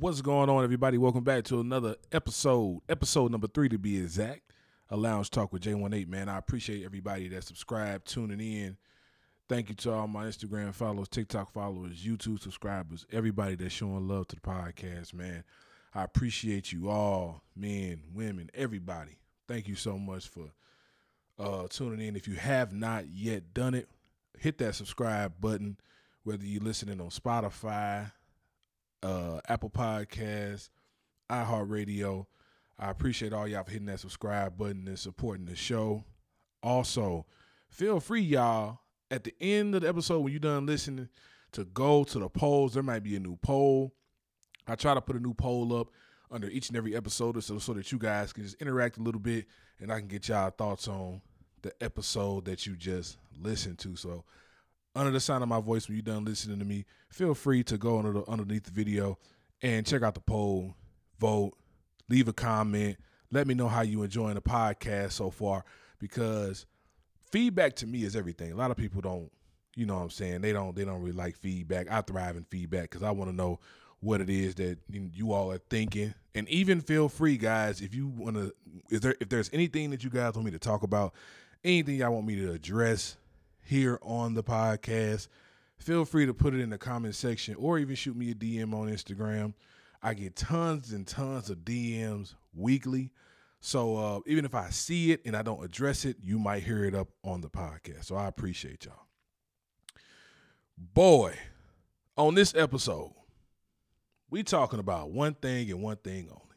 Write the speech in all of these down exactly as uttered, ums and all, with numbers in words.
What's going on, everybody? Welcome back to another episode, episode number three to be exact, a Lounge Talk with J eighteen, man. I appreciate everybody that subscribed, tuning in. Thank you to all my Instagram followers, TikTok followers, YouTube subscribers, everybody that's showing love to the podcast, man. I appreciate you all, men, women, everybody. Thank you so much for uh, tuning in. If you have not yet done it, hit that subscribe button, whether you're listening on Spotify, Uh, Apple Podcasts, iHeartRadio. I appreciate all y'all for hitting that subscribe button and supporting the show. Also, feel free, y'all, at the end of the episode when you're done listening, to go to the polls. There might be a new poll. I try to put a new poll up under each and every episode so, so that you guys can just interact a little bit and I can get y'all thoughts on the episode that you just listened to. So, under the sound of my voice, when you're done listening to me, feel free to go under the, underneath the video and check out the poll, vote, leave a comment. Let me know how you enjoying the podcast so far, because feedback to me is everything. A lot of people don't, you know what I'm saying, they don't they don't really like feedback. I thrive in feedback because I want to know what it is that you all are thinking. And even feel free, guys, if you want to, if, there, if there's anything that you guys want me to talk about, anything y'all want me to address here on the podcast, feel free to put it in the comment section or even shoot me a D M on Instagram. I get tons and tons of D Ms weekly. So uh, even if I see it and I don't address it, you might hear it up on the podcast. So I appreciate y'all. Boy, on this episode, we talking about one thing and one thing only.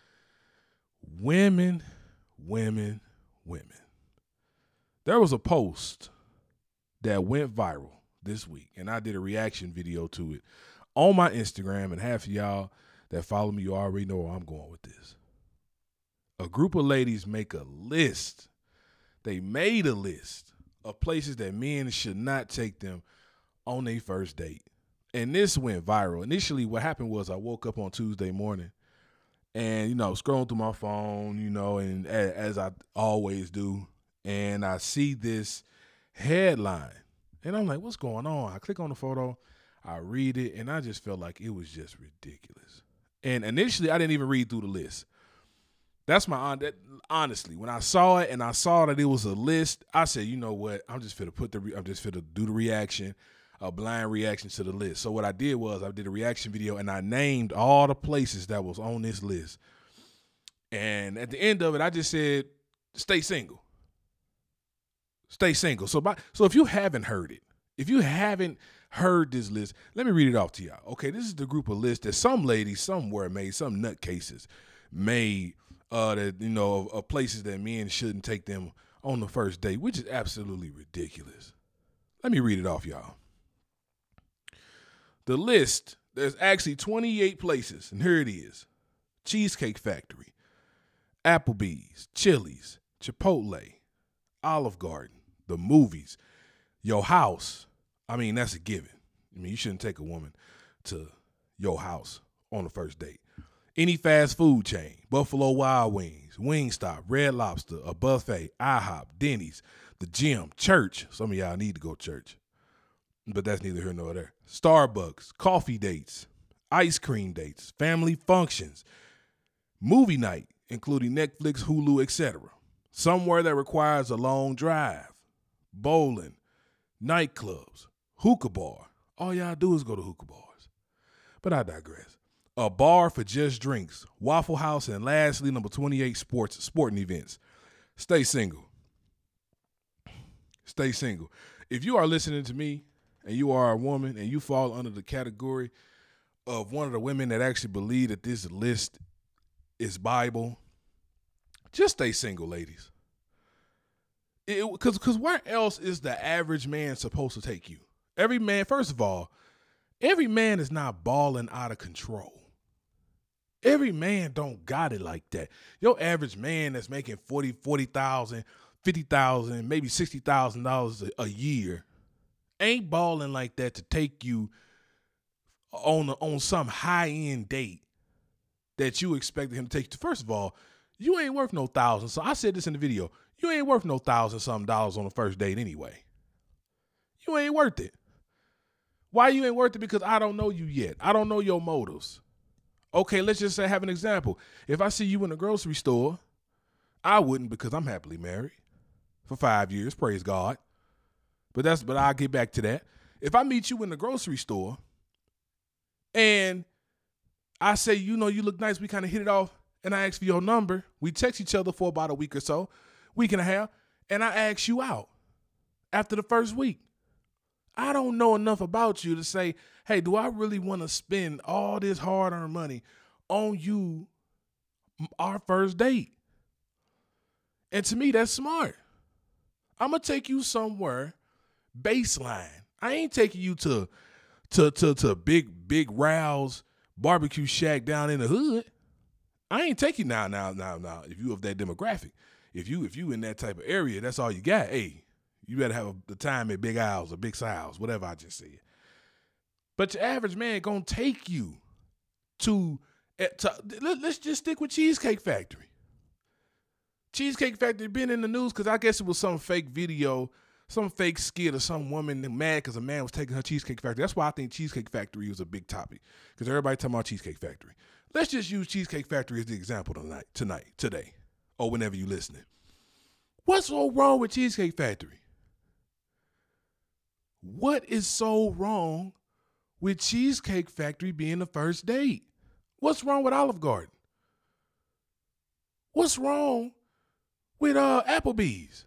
Women, women, women. There was a post that went viral this week, and I did a reaction video to it on my Instagram, and half of y'all that follow me, you already know where I'm going with this. A group of ladies make a list. They made a list of places that men should not take them on their first date. And this went viral. Initially, what happened was I woke up on Tuesday morning and, you know, scrolling through my phone, you know, and as I always do, and I see this headline, and I'm like, what's going on? I click on the photo, I read it, and I just felt like it was just ridiculous. And initially, I didn't even read through the list. That's my that, honestly, when I saw it and I saw that it was a list, I said, you know what? I'm just finna put the I'm just finna do the reaction, a blind reaction to the list. So what I did was I did a reaction video and I named all the places that was on this list. And at the end of it, I just said, stay single. Stay single. So, by, so if you haven't heard it, if you haven't heard this list, let me read it off to y'all. Okay, this is the group of lists that some ladies somewhere made, some nutcases made, uh, that you know, of, of places that men shouldn't take them on the first date, which is absolutely ridiculous. Let me read it off, y'all. The list, there's actually twenty-eight places, and here it is: Cheesecake Factory, Applebee's, Chili's, Chipotle, Olive Garden, the movies, your house. I mean, that's a given. I mean, you shouldn't take a woman to your house on the first date. Any fast food chain, Buffalo Wild Wings, Wingstop, Red Lobster, a buffet, IHOP, Denny's, the gym, church. Some of y'all need to go to church, but that's neither here nor there. Starbucks, coffee dates, ice cream dates, family functions, movie night, including Netflix, Hulu, et cetera. Somewhere that requires a long drive, bowling, nightclubs, hookah bar. All y'all do is go to hookah bars. But I digress. A bar for just drinks, Waffle House, and lastly, number twenty-eight, sports, sporting events. Stay single. Stay single. If you are listening to me and you are a woman and you fall under the category of one of the women that actually believe that this list is Bible, just stay single, ladies. Because because where else is the average man supposed to take you? Every man, first of all, every man is not balling out of control. Every man don't got it like that. Your average man that's making forty, forty thousand, fifty thousand, maybe sixty thousand dollars a year ain't balling like that to take you on a, on some high end date that you expected him to take you to. First of all, you ain't worth no thousand. So I said this in the video. You ain't worth no thousand something dollars on the first date anyway. You ain't worth it. Why you ain't worth it? Because I don't know you yet. I don't know your motives. Okay, let's just say, have an example. If I see you in the grocery store, I wouldn't, because I'm happily married for five years, praise God. But that's but I'll get back to that. If I meet you in the grocery store and I say, you know, you look nice, we kind of hit it off, and I ask for your number, we text each other for about a week or so, week and a half, and I ask you out after the first week. I don't know enough about you to say, hey, do I really want to spend all this hard-earned money on you, our first date? And to me, that's smart. I'm going to take you somewhere baseline. I ain't taking you to to to to big, big Rouse barbecue shack down in the hood. I ain't taking you now, now, now, now. If you of that demographic, if you if you in that type of area, that's all you got. Hey, you better have a, the time at Big Isles or Big Siles, whatever I just said. But your average man gonna take you to, to let, let's just stick with Cheesecake Factory. Cheesecake Factory been in the news because I guess it was some fake video, some fake skit of some woman mad because a man was taking her Cheesecake Factory. That's why I think Cheesecake Factory was a big topic, because everybody talking about Cheesecake Factory. Let's just use Cheesecake Factory as the example tonight, tonight, today, or whenever you're listening. What's so wrong with Cheesecake Factory? What is so wrong with Cheesecake Factory being the first date? What's wrong with Olive Garden? What's wrong with uh, Applebee's?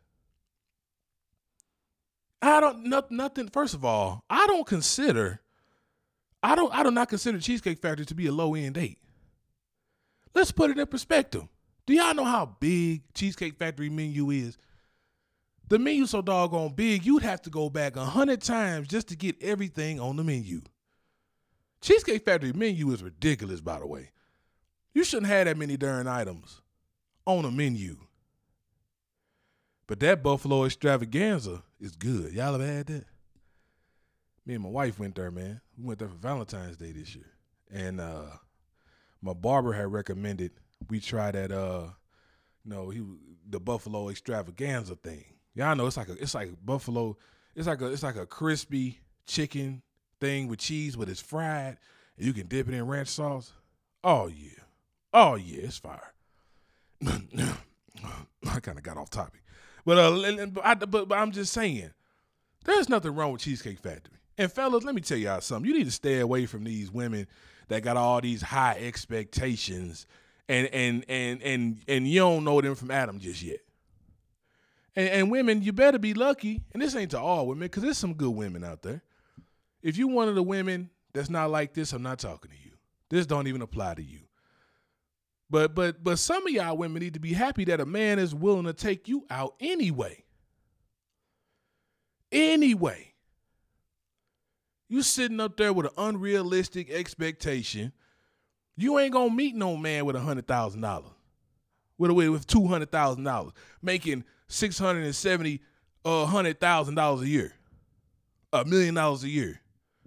I don't not, nothing. First of all, I don't consider, I don't, I do not consider Cheesecake Factory to be a low end date. Let's put it in perspective. Do y'all know how big Cheesecake Factory menu is? The menu so doggone big, you'd have to go back a hundred times just to get everything on the menu. Cheesecake Factory menu is ridiculous, by the way. You shouldn't have that many darn items on a menu. But that Buffalo Extravaganza is good. Y'all have had that? Me and my wife went there, man. We went there for Valentine's Day this year. And uh, my barber had recommended we try that, uh, you know, he the Buffalo Extravaganza thing. Y'all know it's like a, it's like buffalo, it's like a, it's like a crispy chicken thing with cheese, but it's fried, and you can dip it in ranch sauce. Oh yeah, oh yeah, it's fire. I kind of got off topic, but uh, I, but, but I'm just saying, there's nothing wrong with Cheesecake Factory. And fellas, let me tell y'all something. You need to stay away from these women that got all these high expectations, and and and and and you don't know them from Adam just yet. And, and women, you better be lucky, and this ain't to all women, because there's some good women out there. If you one of the women that's not like this, I'm not talking to you. This don't even apply to you. But but but some of y'all women need to be happy that a man is willing to take you out anyway. Anyway. You sitting up there with an unrealistic expectation. You ain't gonna meet no man with one hundred thousand dollars. With, with two hundred thousand dollars. Making six hundred seventy thousand dollars, uh, one hundred thousand dollars a year. A million dollars a year.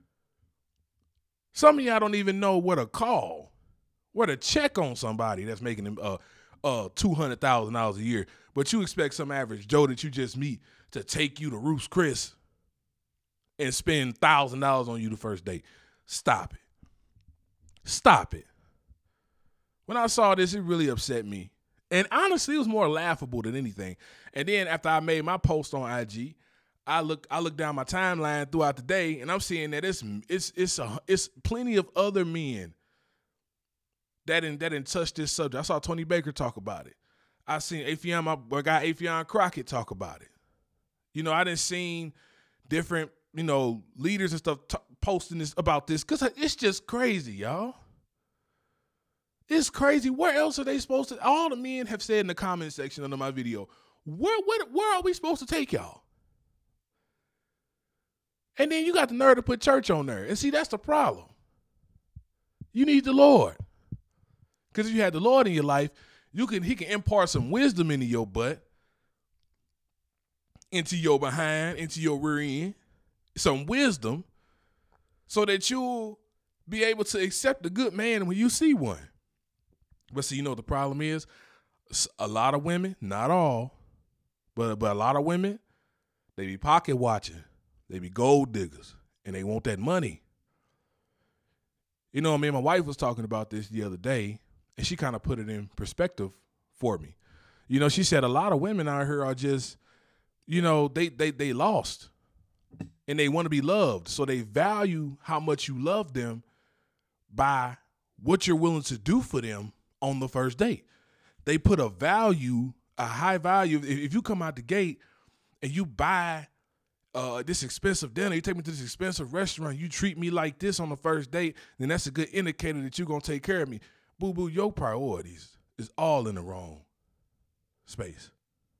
Some of y'all don't even know where to call, where to check on somebody that's making them uh, uh, two hundred thousand dollars a year. But you expect some average Joe that you just meet to take you to Ruth's Chris and spend one thousand dollars on you the first date. Stop it. Stop it. When I saw this, it really upset me. And honestly, it was more laughable than anything. And then after I made my post on I G, I look I look down my timeline throughout the day, and I'm seeing that it's it's it's a, it's plenty of other men that didn't that didn't touch this subject. I saw Tony Baker talk about it. I seen Affion, my, my guy Affion Crockett talk about it. You know, I done seen different, you know, leaders and stuff t- posting this about this, because it's just crazy, y'all. It's crazy. Where else are they supposed to? All the men have said in the comment section under my video, where, where, where are we supposed to take y'all? And then you got the nerve to put church on there. And see, that's the problem. You need the Lord. Because if you had the Lord in your life, you can he can impart some wisdom into your butt, into your behind, into your rear end, some wisdom, so that you'll be able to accept a good man when you see one. But see, you know what the problem is? A lot of women, not all, but but a lot of women, they be pocket watching. They be gold diggers, and they want that money. You know, me and my wife was talking about this the other day, and she kind of put it in perspective for me. You know, she said a lot of women out here are just, you know, they they they lost, and they want to be loved. So they value how much you love them by what you're willing to do for them on the first date. They put a value, a high value. If, if you come out the gate and you buy uh, this expensive dinner, you take me to this expensive restaurant, you treat me like this on the first date, then that's a good indicator that you're going to take care of me. Boo-boo, your priorities is all in the wrong space.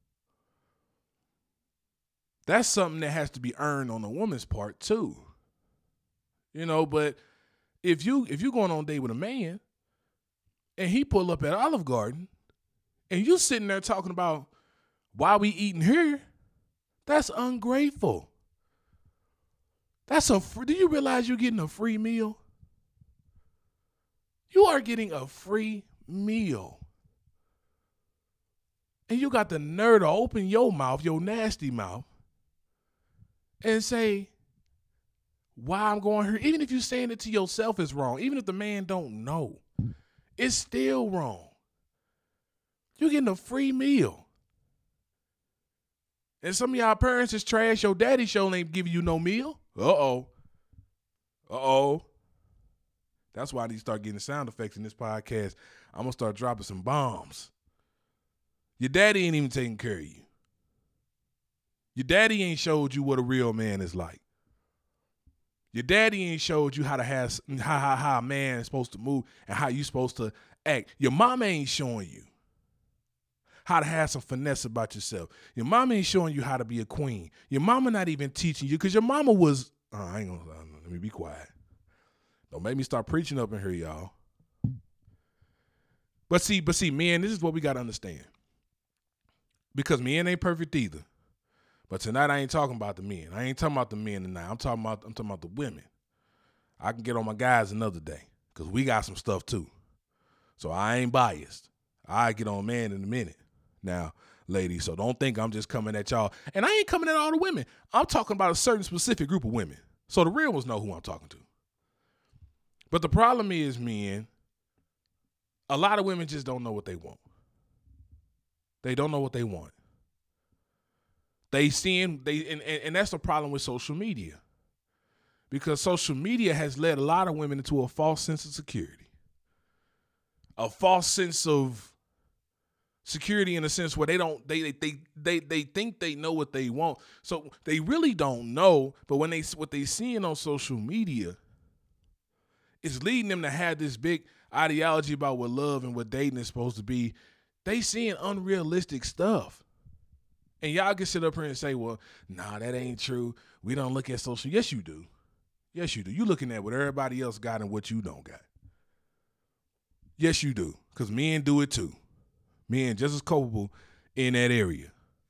That's something that has to be earned on the woman's part too. You know, but if you if you going on a date with a man and he pull up at Olive Garden and you sitting there talking about why we eating here, that's ungrateful. That's a free, do you realize you're getting a free meal? You are getting a free meal. And you got the nerve to open your mouth, your nasty mouth, and say, why I'm going here. Even if you're saying it to yourself is wrong, even if the man don't know, it's still wrong. You're getting a free meal. And some of y'all parents is trash. Your daddy show ain't giving you no meal. Uh-oh. Uh-oh. That's why I need to start getting sound effects in this podcast. I'm going to start dropping some bombs. Your daddy ain't even taking care of you. Your daddy ain't showed you what a real man is like. Your daddy ain't showed you how to have how, how, how a man is supposed to move and how you supposed to act. Your mama ain't showing you how to have some finesse about yourself. Your mama ain't showing you how to be a queen. Your mama not even teaching you because your mama was, oh, I ain't gonna, let me be quiet. Don't make me start preaching up in here, y'all. But see, but see, men, this is what we got to understand. Because men ain't perfect either. But tonight I ain't talking about the men. I ain't talking about the men tonight. I'm talking about I'm talking about the women. I can get on my guys another day because we got some stuff too. So I ain't biased. I get on man in a minute. Now, ladies, so don't think I'm just coming at y'all. And I ain't coming at all the women. I'm talking about a certain specific group of women. So the real ones know who I'm talking to. But the problem is, men, a lot of women just don't know what they want. They don't know what they want. They seeing they and, and, and that's the problem with social media. Because social media has led a lot of women into a false sense of security. A false sense of security in a sense where they don't they they they they think they know what they want. So they really don't know, but when they what they seeing on social media is leading them to have this big ideology about what love and what dating is supposed to be. They seeing unrealistic stuff. And y'all can sit up here and say, well, nah, that ain't true. We don't look at social. Yes, you do. Yes, you do. You looking at what everybody else got and what you don't got. Yes, you do. Because men do it too. Men just as culpable in that area.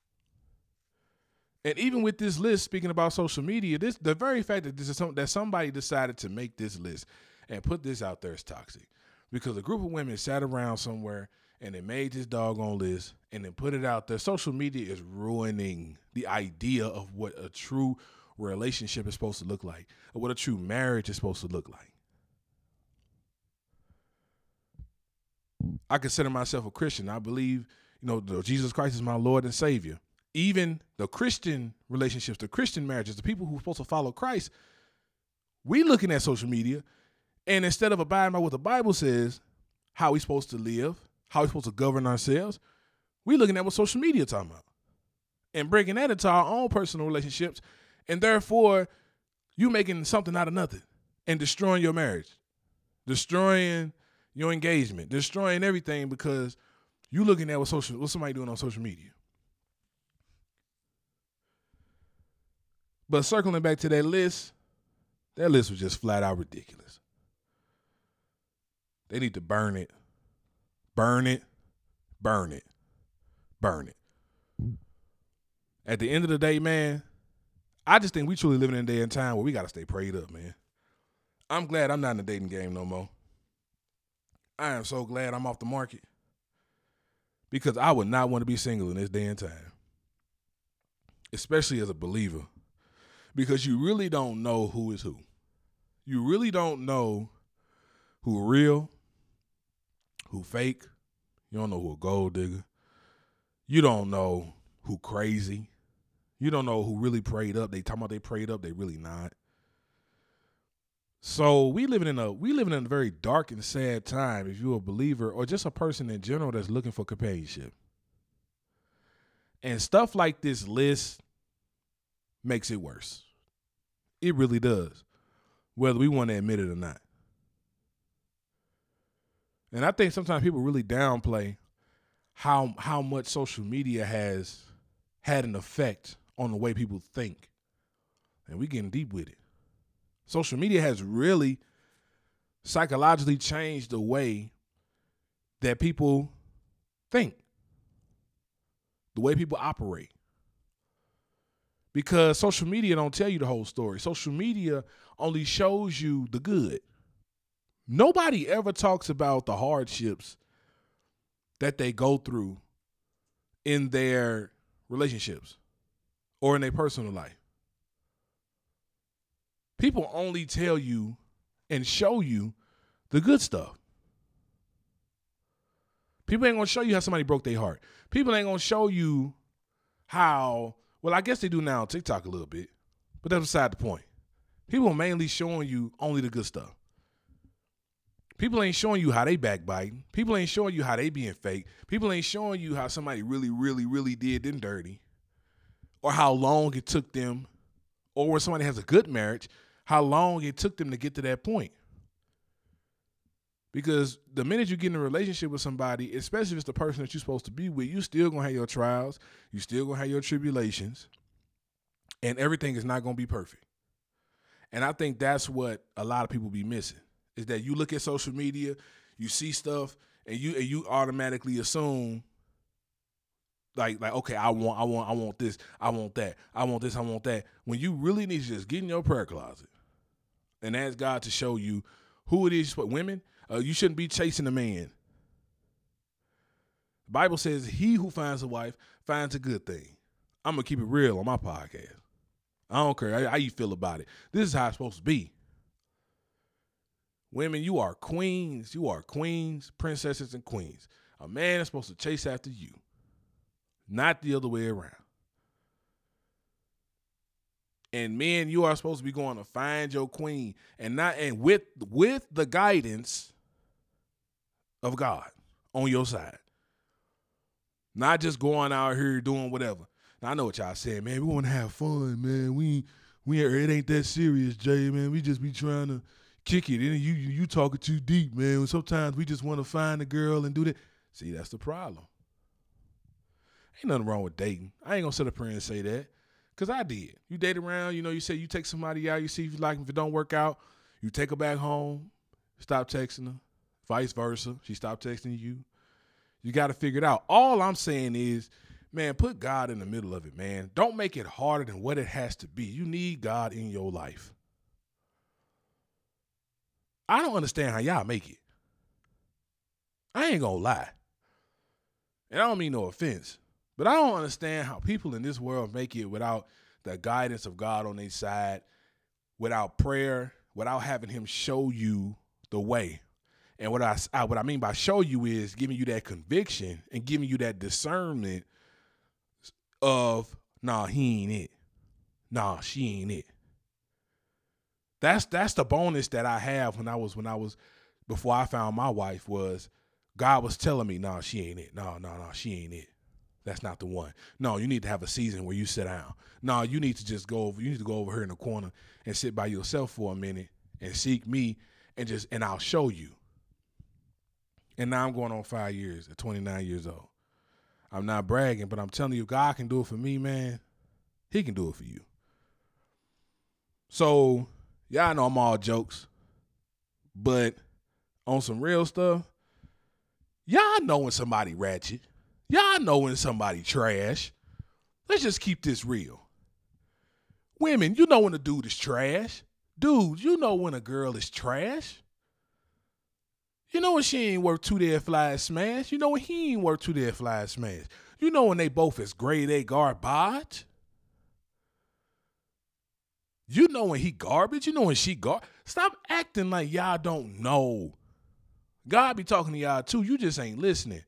And even with this list, speaking about social media, this the very fact that this is something that somebody decided to make this list and put this out there is toxic. Because a group of women sat around somewhere and they made this doggone list and then put it out there. Social media is ruining the idea of what a true relationship is supposed to look like, or what a true marriage is supposed to look like. I consider myself a Christian. I believe, you know, Jesus Christ is my Lord and Savior. Even the Christian relationships, the Christian marriages, the people who are supposed to follow Christ, we looking at social media, and instead of abiding by what the Bible says, how we supposed to live, how we supposed to govern ourselves, we looking at what social media talking about and breaking that into our own personal relationships, and therefore you making something out of nothing and destroying your marriage, destroying your engagement, destroying everything because you looking at what social what somebody doing on social media. But circling back to that list, that list was just flat out ridiculous. They need to burn it. Burn it. Burn it. Burn it. At the end of the day, man, I just think we truly living in a day and time where we got to stay prayed up, man. I'm glad I'm not in the dating game no more. I am so glad I'm off the market because I would not want to be single in this day and time, especially as a believer, because you really don't know who is who. You really don't know who real, who fake. You don't know who a gold digger. You don't know who crazy. You don't know who really prayed up. They talking about they prayed up, they really not. So we living in a we living in a very dark and sad time if you're a believer or just a person in general that's looking for companionship. And stuff like this list makes it worse. It really does, whether we want to admit it or not. And I think sometimes people really downplay how how much social media has had an effect on the way people think. And we getting deep with it. Social media has really psychologically changed the way that people think, the way people operate. Because social media don't tell you the whole story. Social media only shows you the good. Nobody ever talks about the hardships that they go through in their relationships or in their personal life. People only tell you and show you the good stuff. People ain't going to show you how somebody broke their heart. People ain't going to show you how, well, I guess they do now on TikTok a little bit, but that's beside the point. People are mainly showing you only the good stuff. People ain't showing you how they backbiting. People ain't showing you how they being fake. People ain't showing you how somebody really, really, really did them dirty, or how long it took them, or when somebody has a good marriage, how long it took them to get to that point. Because the minute you get in a relationship with somebody, especially if it's the person that you're supposed to be with, you still going to have your trials. You still going to have your tribulations. And everything is not going to be perfect. And I think that's what a lot of people be missing, is that you look at social media, you see stuff, and you and you automatically assume, like, like okay, I want, I want, I want this, I want that, I want this, I want that. When you really need to just get in your prayer closet and ask God to show you who it is. But women, uh, you shouldn't be chasing a man. The Bible says, he who finds a wife finds a good thing. I'm going to keep it real on my podcast. I don't care how you feel about it. This is how it's supposed to be. Women, you are queens. You are queens, princesses, and queens. A man is supposed to chase after you, not the other way around. And men, you are supposed to be going to find your queen, and not and with with the guidance of God on your side. Not just going out here doing whatever. Now, I know what y'all saying, man. We want to have fun, man. We we it ain't that serious, Jay, man. We just be trying to kick it. And you you, you talking too deep, man. Sometimes we just want to find a girl and do that. See, that's the problem. Ain't nothing wrong with dating. I ain't gonna sit up here and say that, because I did. You date around, you know, you say you take somebody out, you see if you like them. If it don't work out, you take her back home, stop texting her, vice versa. She stopped texting you. You got to figure it out. All I'm saying is, man, put God in the middle of it, man. Don't make it harder than what it has to be. You need God in your life. I don't understand how y'all make it. I ain't gonna lie. And I don't mean no offense, but I don't understand how people in this world make it without the guidance of God on their side, without prayer, without having him show you the way. And what I, I what I mean by show you is giving you that conviction and giving you that discernment of, nah, he ain't it. Nah, she ain't it. That's that's the bonus that I have when I was when I was before I found my wife, was God was telling me, nah, she ain't it. No, no, no, she ain't it. That's not the one. No, you need to have a season where you sit down. No, you need to just go over, you need to go over here in the corner and sit by yourself for a minute and seek me, and just and I'll show you. And now I'm going on five years at twenty-nine years old. I'm not bragging, but I'm telling you, God can do it for me, man. He can do it for you. So, y'all know I'm all jokes, but on some real stuff, y'all know when somebody ratchet. Y'all know when somebody trash. Let's just keep this real. Women, you know when a dude is trash. Dudes, you know when a girl is trash. You know when she ain't worth two dead flies smash. You know when he ain't worth two dead flies smash. You know when they both is grade A garbage. You know when he garbage. You know when she garbage. Stop acting like y'all don't know God be talking to y'all too. You just ain't listening.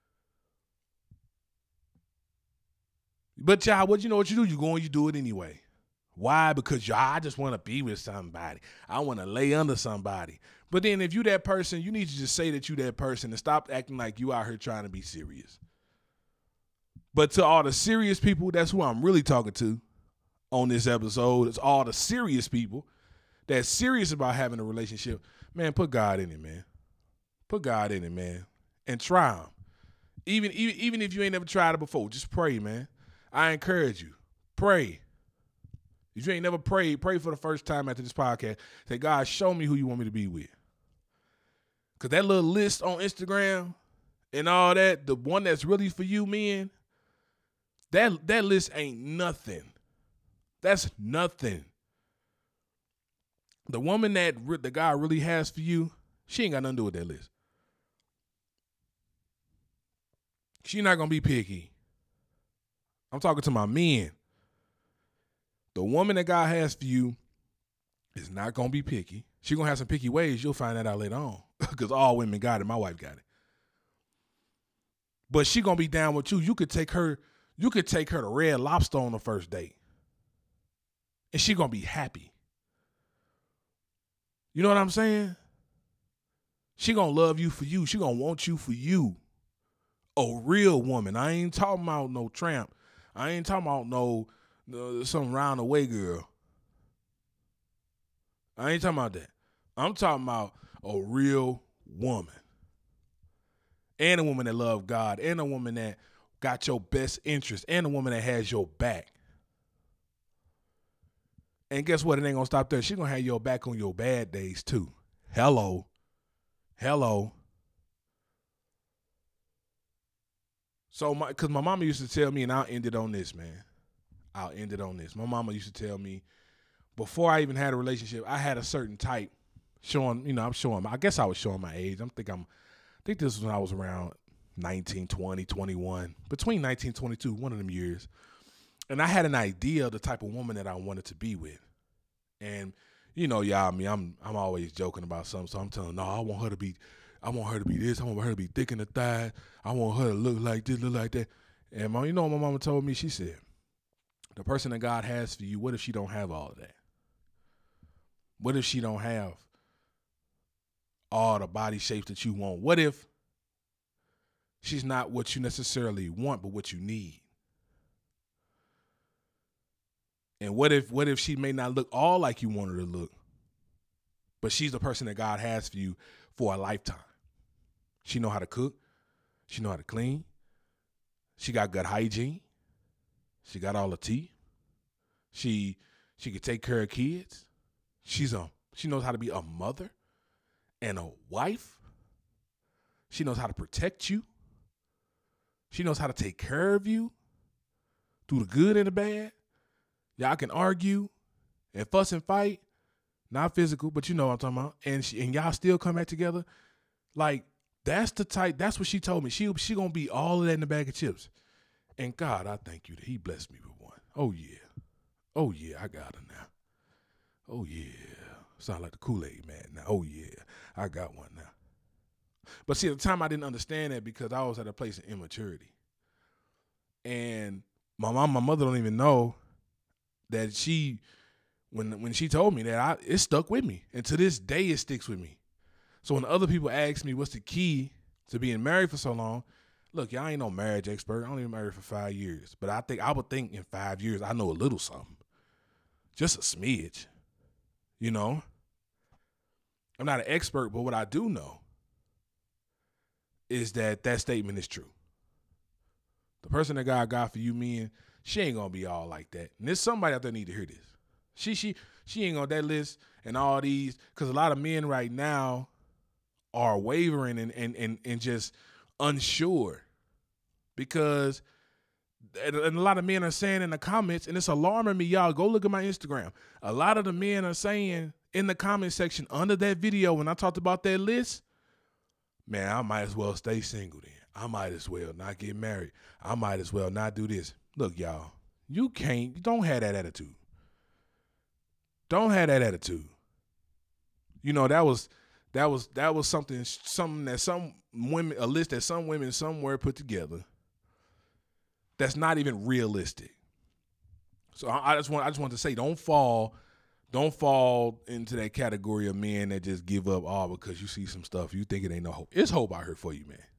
But y'all, what you know what you do? You go and you do it anyway. Why? Because y'all, I just want to be with somebody. I want to lay under somebody. But then if you that person, you need to just say that you that person and stop acting like you out here trying to be serious. But to all the serious people, that's who I'm really talking to on this episode. It's all the serious people that's serious about having a relationship. Man, put God in it, man. Put God in it, man. And try him. Even, even, even if you ain't never tried it before, just pray, man. I encourage you. Pray. If you ain't never prayed, pray for the first time after this podcast. Say, God, show me who you want me to be with. Because that little list on Instagram and all that, the one that's really for you, men, that, that list ain't nothing. That's nothing. The woman that re- the guy really has for you, she ain't got nothing to do with that list. She not going to be picky. I'm talking to my men. The woman that God has for you is not going to be picky. She going to have some picky ways. You'll find that out later on because all women got it. My wife got it. But she going to be down with you. You could take her, you could take her to Red Lobster on the first date. And she going to be happy. You know what I'm saying? She going to love you for you. She going to want you for you. A real woman. I ain't talking about no tramp. I ain't talking about no uh, some round away girl. I ain't talking about that. I'm talking about a real woman. And a woman that love God. And a woman that got your best interest. And a woman that has your back. And guess what? It ain't going to stop there. She going to have your back on your bad days too. Hello. Hello. So, my, because my mama used to tell me, and I'll end it on this, man. I'll end it on this. My mama used to tell me, before I even had a relationship, I had a certain type showing, you know, I'm showing, I guess I was showing my age. I'm think I'm, I think this was when I was around nineteen, twenty, twenty-one, between nineteen, twenty-two, one of them years. And I had an idea of the type of woman that I wanted to be with. And, you know, y'all, I mean, I'm, I'm always joking about something. So I'm telling, no, I want her to be, I want her to be this. I want her to be thick in the thighs. I want her to look like this, look like that. And my, you know what my mama told me? She said, the person that God has for you, what if she don't have all of that? What if she don't have all the body shapes that you want? What if she's not what you necessarily want, but what you need? And what if what if she may not look all like you want her to look, but she's the person that God has for you for a lifetime? She know how to cook. She know how to clean. She got good hygiene. She got all the teeth. She she can take care of kids. She's a she knows how to be a mother and a wife. She knows how to protect you. She knows how to take care of you through the good and the bad. Y'all can argue and fuss and fight. Not physical, but you know what I'm talking about. And she, and y'all still come back together. Like, that's the type, that's what she told me. She she gonna be all of that in the bag of chips. And God, I thank you that he blessed me with one. Oh yeah. Oh yeah, I got her now. Oh yeah. Sound like the Kool-Aid man now. Oh yeah, I got one now. But see, at the time I didn't understand that because I was at a place of immaturity. And my mom, my mother don't even know that she, when when she told me that, I, it stuck with me. And to this day, it sticks with me. So when other people ask me what's the key to being married for so long, look, y'all ain't no marriage expert. I only been married for five years. But I think I would think in five years, I know a little something. Just a smidge. You know? I'm not an expert, but what I do know is that that statement is true. The person that God got for you, men, she ain't gonna be all like that. And there's somebody out there need to hear this. She she she ain't on that list and all these, because a lot of men right now are wavering and and and, and just unsure. Because and a lot of men are saying in the comments, and it's alarming me, y'all. Go look at my Instagram. A lot of the men are saying in the comment section under that video when I talked about that list, man, I might as well stay single then. I might as well not get married. I might as well not do this. Look, y'all, you can't, you don't have that attitude. Don't have that attitude. You know, that was That was that was something something that some women a list that some women somewhere put together. That's not even realistic. So I, I just want I just want to say, don't fall, don't fall into that category of men that just give up all because you see some stuff you think it ain't no hope. It's hope out here for you, man.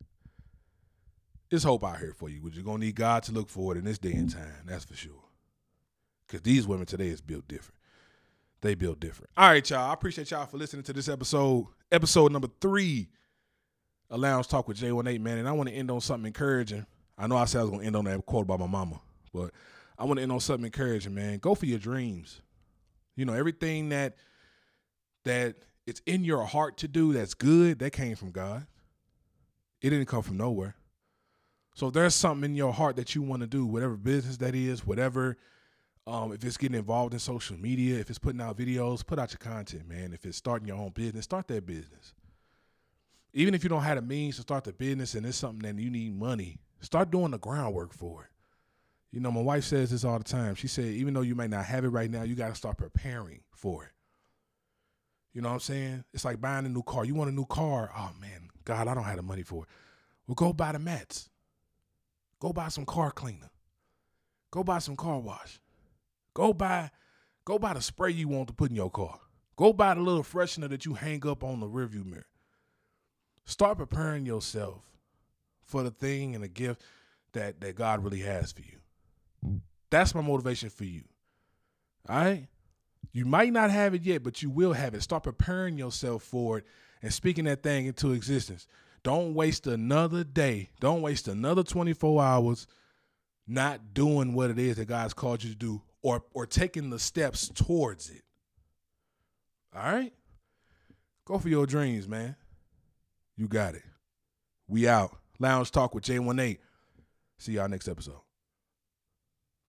It's hope out here for you. But you're gonna need God to look for it in this day and time. That's for sure. Because these women today is built different. They built different. All right, y'all. I appreciate y'all for listening to this episode. Episode number three of Lounge Talk with J eighteen, man. And I want to end on something encouraging. I know I said I was going to end on that quote by my mama, but I want to end on something encouraging, man. Go for your dreams. You know, everything that that it's in your heart to do that's good, that came from God. It didn't come from nowhere. So if there's something in your heart that you want to do, whatever business that is, whatever, Um, if it's getting involved in social media, if it's putting out videos, put out your content, man. If it's starting your own business, start that business. Even if you don't have the means to start the business and it's something that you need money, start doing the groundwork for it. You know, my wife says this all the time. She said, even though you may not have it right now, you got to start preparing for it. You know what I'm saying? It's like buying a new car. You want a new car. Oh, man, God, I don't have the money for it. Well, go buy the mats. Go buy some car cleaner. Go buy some car wash. Go buy, go buy the spray you want to put in your car. Go buy the little freshener that you hang up on the rearview mirror. Start preparing yourself for the thing and the gift that, that God really has for you. That's my motivation for you. All right? You might not have it yet, but you will have it. Start preparing yourself for it and speaking that thing into existence. Don't waste another day. Don't waste another twenty-four hours not doing what it is that God's called you to do. Or or taking the steps towards it. All right? Go for your dreams, man. You got it. We out. Lounge Talk with J eighteen. See y'all next episode.